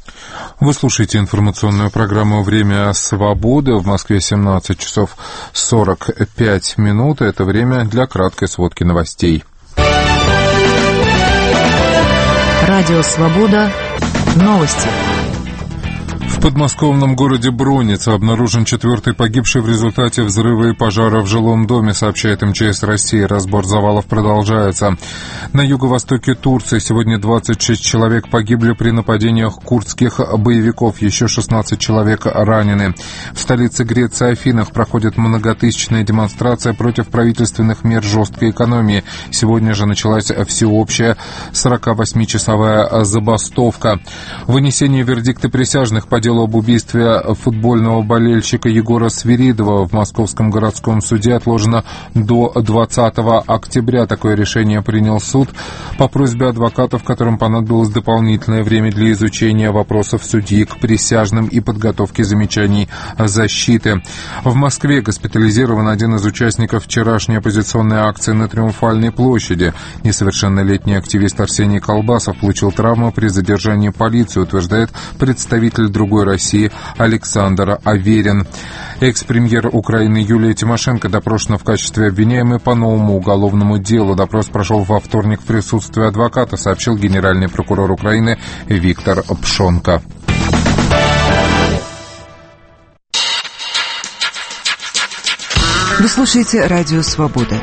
S1: Вы слушаете информационную программу «Время свободы». В Москве семнадцать часов сорок пять минут. Это время для краткой сводки новостей.
S8: Радио «Свобода». Новости.
S1: В подмосковном городе Броница обнаружен четвертый погибший в результате взрыва и пожара в жилом доме, сообщает эм че эс России. Разбор завалов продолжается. На юго-востоке Турции сегодня двадцать шесть человек погибли при нападениях курдских боевиков. Еще шестнадцать человек ранены. В столице Греции Афинах проходит многотысячная демонстрация против правительственных мер жесткой экономии. Сегодня же началась всеобщая сорокавосьмичасовая забастовка. Вынесение вердикта присяжных по делу об убийстве футбольного болельщика Егора Свиридова в Московском городском суде отложено до двадцатого октября. Такое решение принял суд по просьбе адвокатов, которым понадобилось дополнительное время для изучения вопросов судьи к присяжным и подготовки замечаний защиты. В Москве госпитализирован один из участников вчерашней оппозиционной акции на Триумфальной площади. Несовершеннолетний активист Арсений Колбасов получил травму при задержании полиции, утверждает представитель другой России Александр Аверин. Экс-премьер Украины Юлия Тимошенко допрошена в качестве обвиняемой по новому уголовному делу. Допрос прошел во вторник в присутствии адвоката, сообщил генеральный прокурор Украины Виктор Пшонка.
S14: Вы слушаете «Радио Свобода».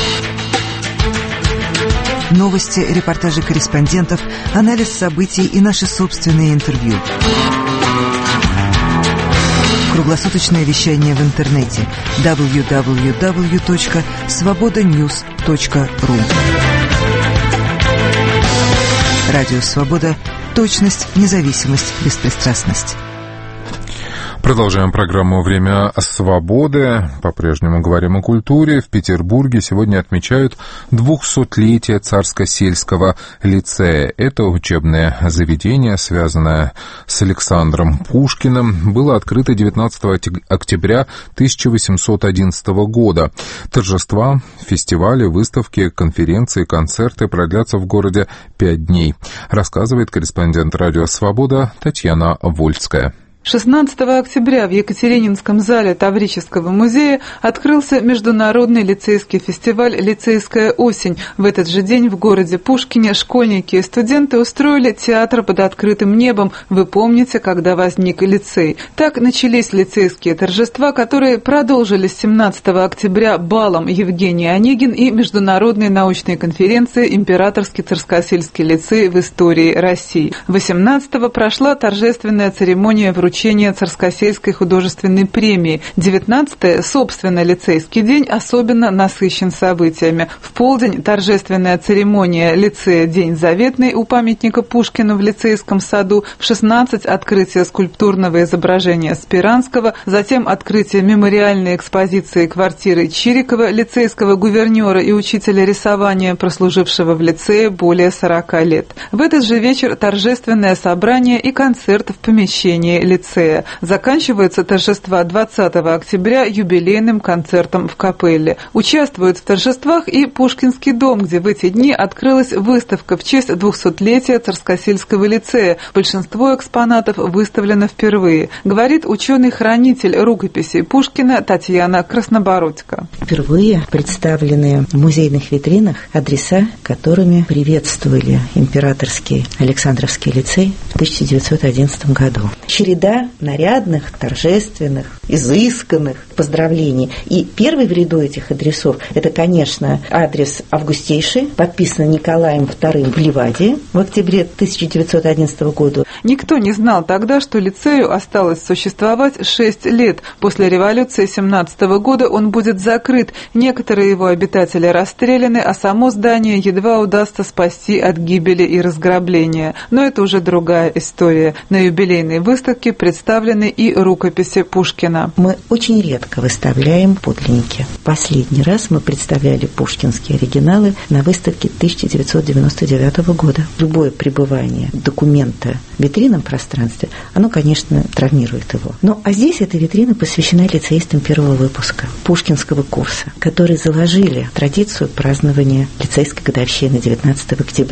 S14: Новости, репортажи корреспондентов, анализ событий и наши собственные интервью. Круглосуточное вещание в интернете дабл ю дабл ю дабл ю точка свобода ньюс точка ру. Радио «Свобода». Точность, независимость, беспристрастность.
S1: Продолжаем программу «Время свободы». По-прежнему говорим о культуре. В Петербурге сегодня отмечают двухсотлетие Царско-сельского лицея. Это учебное заведение, связанное с Александром Пушкиным, было открыто девятнадцатого октября тысяча восемьсот одиннадцатого года. Торжества, фестивали, выставки, конференции, концерты продлятся в городе пять дней, рассказывает корреспондент «Радио Свобода» Татьяна Вольская.
S19: шестнадцатого октября в Екатерининском зале Таврического музея открылся международный лицейский фестиваль «Лицейская осень». В этот же день в городе Пушкине школьники и студенты устроили театр под открытым небом. Вы помните, когда возник лицей. Так начались лицейские торжества, которые продолжились семнадцатого октября балом Евгений Онегин и международной научной конференцией «Императорский Царскосельский лицей в истории России». восемнадцатого прошла торжественная церемония вручения Царскосельской художественной премии. девятнадцатое, собственно, лицейский день, особенно насыщен событиями. В полдень торжественная церемония лицея «День заветный» у памятника Пушкину в лицейском саду. В шестнадцать открытие скульптурного изображения Спиранского, затем открытие мемориальной экспозиции квартиры Чирикова, лицейского гувернера и учителя рисования, прослужившего в лицее более сорока лет. В этот же вечер торжественное собрание и концерт в помещении лицея. Заканчиваются торжества двадцатого октября юбилейным концертом в капелле. Участвует в торжествах и Пушкинский дом, где в эти дни открылась выставка в честь двухсотлетия Царскосельского лицея. Большинство экспонатов выставлено впервые, говорит ученый-хранитель рукописей Пушкина Татьяна Краснобородько.
S20: Впервые представлены в музейных витринах адреса, которыми приветствовали императорский Александровский лицей в тысяча девятьсот одиннадцатом году. Череда нарядных, торжественных, изысканных поздравлений. И первый в ряду этих адресов – это, конечно, адрес августейший, подписан Николаем вторым в Ливаде в октябре тысяча девятьсот одиннадцатого года.
S19: Никто не знал тогда, что лицею осталось существовать шесть лет. После революции семнадцатого года он будет закрыт. Некоторые его обитатели расстреляны, а само здание едва удастся спасти от гибели и разграбления. Но это уже другая история. На юбилейной выставке представлены и рукописи Пушкина.
S20: Мы очень редко выставляем подлинники. Последний раз мы представляли пушкинские оригиналы на выставке тысяча девятьсот девяносто девятого года. Любое пребывание документа в витринном пространстве, оно, конечно, травмирует его. Ну, а здесь эта витрина посвящена лицеистам первого выпуска пушкинского курса, которые заложили традицию празднования лицейской годовщины девятнадцатого октября.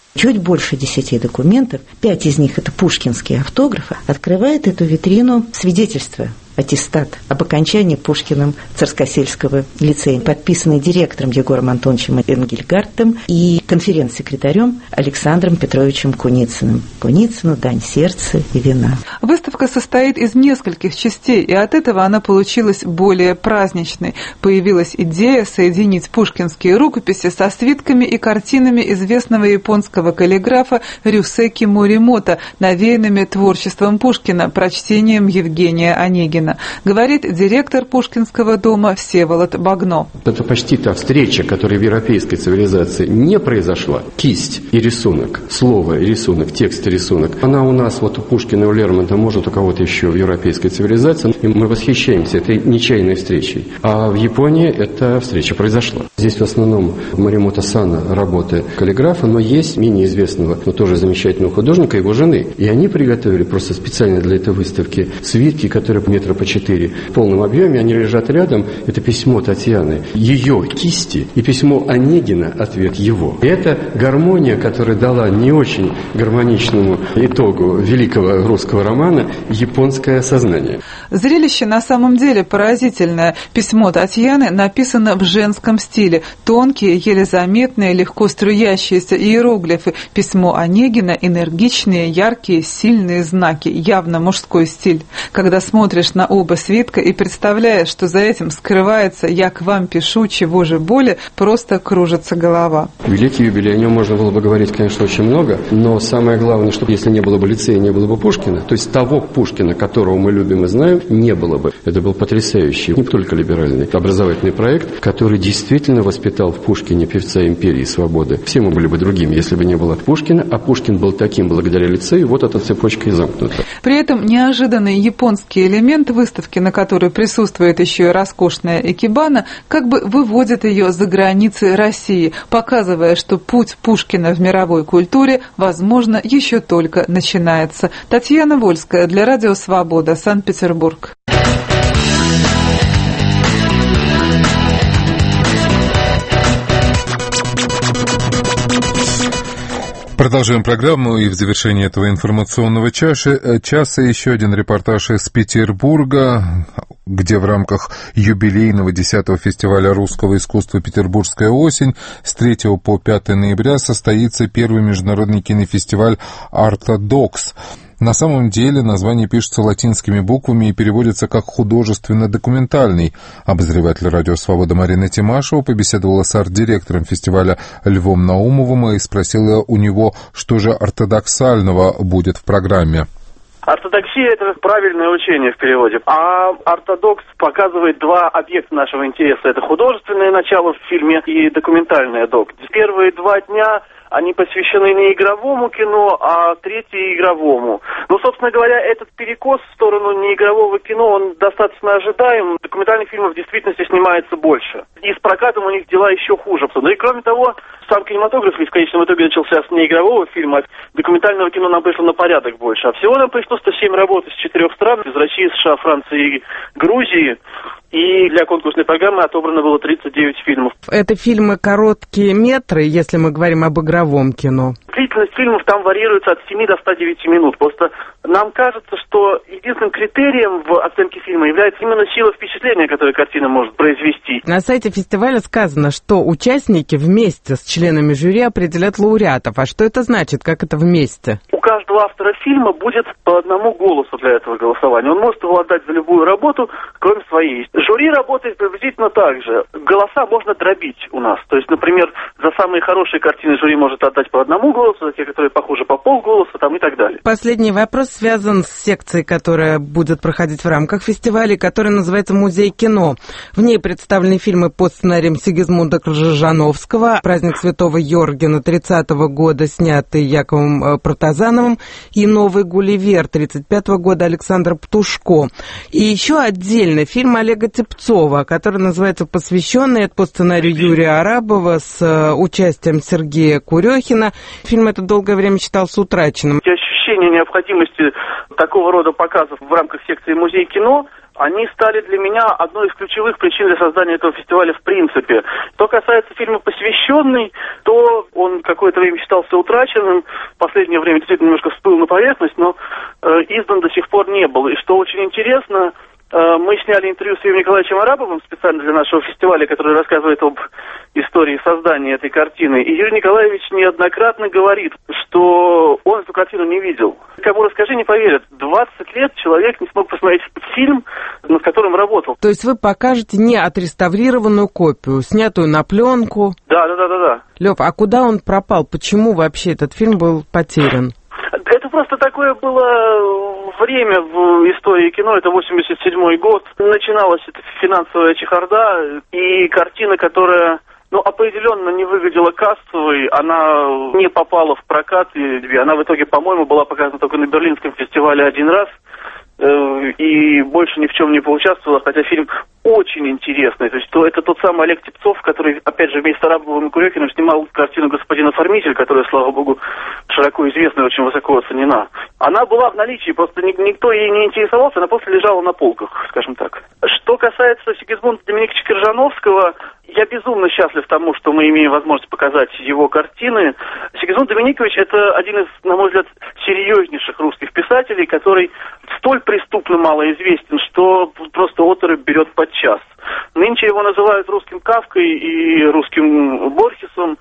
S20: чуть больше десяти документов, пять из них это пушкинские автографы, открывает эту витрину свидетельства, аттестат об окончании Пушкиным Царскосельского лицея, подписанный директором Егором Антоновичем Энгельгартом и конференц-секретарем Александром Петровичем Куницыным. Куницыну дань сердца и вина.
S19: Выставка состоит из нескольких частей, и от этого она получилась более праздничной. Появилась идея соединить пушкинские рукописи со свитками и картинами известного японского каллиграфа Рюсеки Моримото, навеянными творчеством Пушкина, прочтением Евгения Онегина, говорит директор Пушкинского дома Всеволод Багно.
S21: Это почти та встреча, которая в европейской цивилизации не произошла. Кисть и рисунок, слово и рисунок, текст и рисунок. Она у нас, вот у Пушкина и у Лермонтова, может, у кого-то еще в европейской цивилизации, и мы восхищаемся этой нечаянной встречей. А в Японии эта встреча произошла. Здесь в основном Моримото Сана работы каллиграфа, но есть менее известного, но тоже замечательного художника, его жены. И они приготовили просто специально для этой выставки свитки, которые метра по четыре в полном объеме, они лежат рядом. Это письмо Татьяны, ее кисти, и письмо Онегина, ответ его. И это гармония, которая дала не очень гармоничному итогу великого русского романа «Японское сознание».
S19: Зрелище на самом деле поразительное. Письмо Татьяны написано в женском стиле. Тонкие, еле заметные, легко струящиеся иероглифы. Письмо Онегина – энергичные, яркие, сильные знаки. Явно мужской стиль. Когда смотришь на оба свитка и представляешь, что за этим скрывается «я к вам пишу, чего же более», просто кружится голова.
S21: Великий юбилей, о нем можно было бы говорить, конечно, очень много, но самое главное, что если не было бы лицея, не было бы Пушкина, то есть того Пушкина, которого мы любим и знаем, не было бы. Это был потрясающий, не только либеральный образовательный проект, который действительно воспитал в Пушкине певца империи свободы. Все мы были бы другими, если бы не было Пушкина, а Пушкин был таким благодаря лицею, вот эта цепочка и замкнута.
S19: При этом неожиданный японский элемент выставки, на которой присутствует еще и роскошная экибана, как бы выводит ее за границы России, показывая, что путь Пушкина в мировой культуре, возможно, еще только начинается. Татьяна Вольская для Радио Свобода, Санкт-Петербург.
S1: Продолжаем программу, и в завершении этого информационного часа, часа еще один репортаж из Петербурга, где в рамках юбилейного десятого фестиваля русского искусства «Петербургская осень» с третьего по пятое ноября состоится первый международный кинофестиваль «Артодокс». На самом деле название пишется латинскими буквами и переводится как «художественно-документальный». Обозреватель «Радио Свобода» Марина Тимашева побеседовала с арт-директором фестиваля Львом Наумовым и спросила у него, что же ортодоксального будет в программе.
S22: Ортодоксия – это правильное учение в переводе, а ортодокс показывает два объекта нашего интереса. Это художественное начало в фильме и документальное док. Первые два дня они посвящены не игровому кино, а третий игровому. Ну, собственно говоря, этот перекос в сторону неигрового кино, он достаточно ожидаем. Документальных фильмов в действительности снимается больше. И с прокатом у них дела еще хуже. Ну и кроме того, сам кинематограф в конечном итоге начался с неигрового фильма, а документального кино нам пришло на порядок больше. А всего нам пришло сто семь работ из четырех стран, из России, США, Франции и Грузии. И для конкурсной программы отобрано было тридцать девять фильмов.
S23: Это фильмы короткие метры, если мы говорим об игровом кино?
S22: Длительность фильмов там варьируется от семи до ста девяти минут. Просто нам кажется, что единственным критерием в оценке фильма является именно сила впечатления, которую картина может произвести.
S23: На сайте фестиваля сказано, что участники вместе с членами жюри определят лауреатов. А что это значит? Как это вместе?
S22: У каждого автора фильма будет по одному голосу для этого голосования. Он может его отдать за любую работу, кроме своей. Жюри работает приблизительно так же. Голоса можно дробить у нас. То есть, например, за самые хорошие картины жюри может отдать по одному голосу, за те, которые похожи по полголоса, там и так далее.
S23: Последний вопрос связан с секцией, которая будет проходить в рамках фестиваля, которая называется «Музей кино». В ней представлены фильмы по сценариям Сигизмунда Кржижановского, «Праздник святого Йоргена» тридцатого года, снятый Яковом Протазановым, и «Новый Гулливер» тридцать пятого года Александра Птушко. И еще отдельно фильм Олега Тепцова, который называется «Посвященный», по сценарию Юрия Арабова с участием Сергея Курехина. Фильм этот долгое время считался утраченным.
S22: Ощущение необходимости такого рода показов в рамках секции «Музей кино», они стали для меня одной из ключевых причин для создания этого фестиваля в принципе. Что касается фильма «Посвященный», то он какое-то время считался утраченным, в последнее время действительно немножко всплыл на поверхность, но э, издан до сих пор не был. И что очень интересно, мы сняли интервью с Юрием Николаевичем Арабовым специально для нашего фестиваля, который рассказывает об истории создания этой картины. И Юрий Николаевич неоднократно говорит, что он эту картину не видел. Кому расскажи, не поверят. двадцать лет человек не смог посмотреть фильм, над которым работал.
S23: То есть вы покажете не отреставрированную копию, снятую на пленку?
S22: Да, да, да, да, да.
S23: Лев, а куда он пропал? Почему вообще этот фильм был потерян?
S22: Это просто такое было время в истории кино, это восемьдесят седьмой год. Начиналась эта финансовая чехарда, и картина, которая, ну, определенно не выглядела кассовой, она не попала в прокат, и она в итоге, по-моему, была показана только на Берлинском фестивале один раз, и больше ни в чем не поучаствовала, хотя фильм очень интересный. То есть то, это тот самый Олег Тепцов, который, опять же, вместе с Арабовым и Курякиным снимал картину «Господин оформитель», которая, слава богу, широко известна и очень высоко оценена. Она была в наличии, просто ни, никто ей не интересовался, она просто лежала на полках, скажем так. Что касается Сигизмунда Доминиковича Крыжановского, я безумно счастлив тому, что мы имеем возможность показать его картины. Сигизмунд Доминикович — это один из, на мой взгляд, серьезнейших русских писателей, который столь преступно малоизвестен, что просто оторопь берет подчас. Нынче его называют русским Кафкой и русским Борхесом,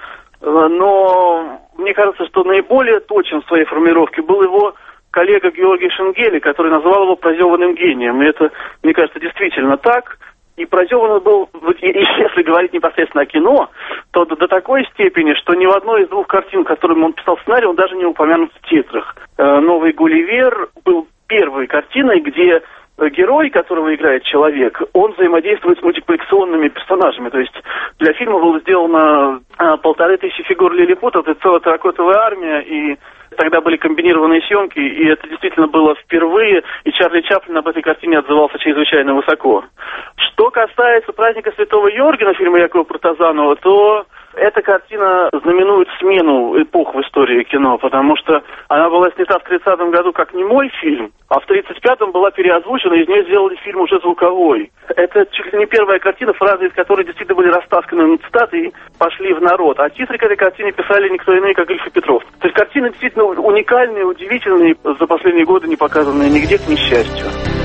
S22: но мне кажется, что наиболее точен в своей формулировке был его коллега Георгий Шенгели, который назвал его прозеванным гением. И это, мне кажется, действительно так. И прозеван он был, и, и если говорить непосредственно о кино, то до, до такой степени, что ни в одной из двух картин, которым он писал сценарий, он даже не упомянут в титрах. «Новый Гулливер» был первой картиной, где герой, которого играет человек, он взаимодействует с мультипликационными персонажами. То есть для фильма было сделано а, полторы тысячи фигур лилипутов, это целая терракотовая армия, и тогда были комбинированные съемки, и это действительно было впервые, и Чарли Чаплин об этой картине отзывался чрезвычайно высоко. Что касается праздника Святого Йоргена, фильма Якова Протазанова, то эта картина знаменует смену эпох в истории кино, потому что она была снята в тридцатом году как немой фильм, а в тридцать пятом была переозвучена, и из нее сделали фильм уже звуковой. Это чуть ли не первая картина, фразы из которой действительно были растасканы на цитаты и пошли в народ. А титры к этой картине писали никто иной, как Ильф и Петров. То есть картины действительно уникальные, удивительные, за последние годы не показанные нигде, к несчастью.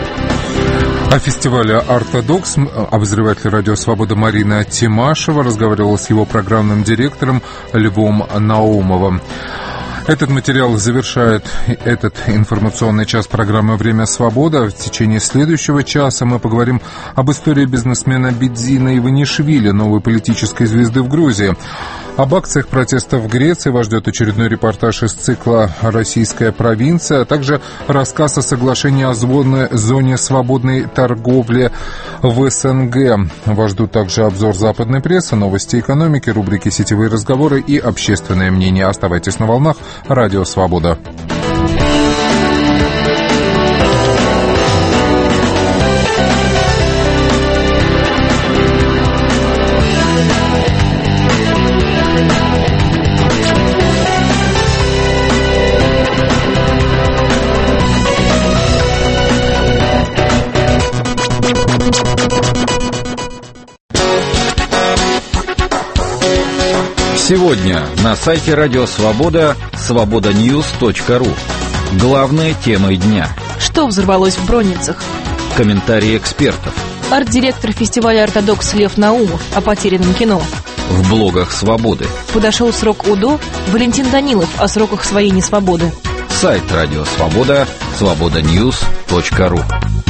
S1: О фестивале «Ортодокс» обозреватель «Радио Свобода» Марина Тимашева разговаривала с его программным директором Львом Наумовым. Этот материал завершает этот информационный час программы «Время свобода». В течение следующего часа мы поговорим об истории бизнесмена Бидзина Иванишвили, новой политической звезды в Грузии. Об акциях протеста в Греции вас ждет очередной репортаж из цикла «Российская провинция», а также рассказ о соглашении о зоне свободной торговли в СНГ. Вас ждут также обзор западной прессы, новости экономики, рубрики «Сетевые разговоры» и «Общественное мнение». Оставайтесь на волнах Радио Свобода.
S3: Сегодня на сайте Радио Свобода свобода ньюс точка ру. Главные темы дня.
S2: Что взорвалось в Бронницах?
S3: Комментарии экспертов.
S2: Арт-директор фестиваля «Ортодокс» Лев Наумов о потерянном кино.
S3: В блогах Свободы.
S2: Подошел срок УДО. Валентин Данилов о сроках своей несвободы.
S3: Сайт Радио Свобода свобода ньюс точка ру.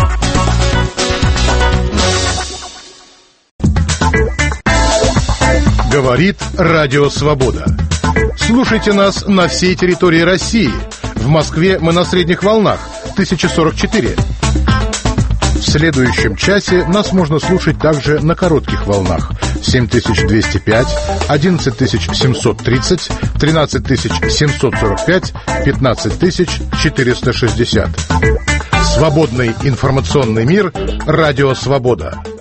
S4: Говорит Радио Свобода. Слушайте нас на всей территории России. В Москве мы на средних волнах тысяча сорок четыре. В следующем часе нас можно слушать также на коротких волнах семь тысяч двести пять, одиннадцать тысяч семьсот тридцать, тринадцать тысяч семьсот сорок пять, пятнадцать тысяч четыреста шестьдесят. Свободный информационный мир. Радио Свобода.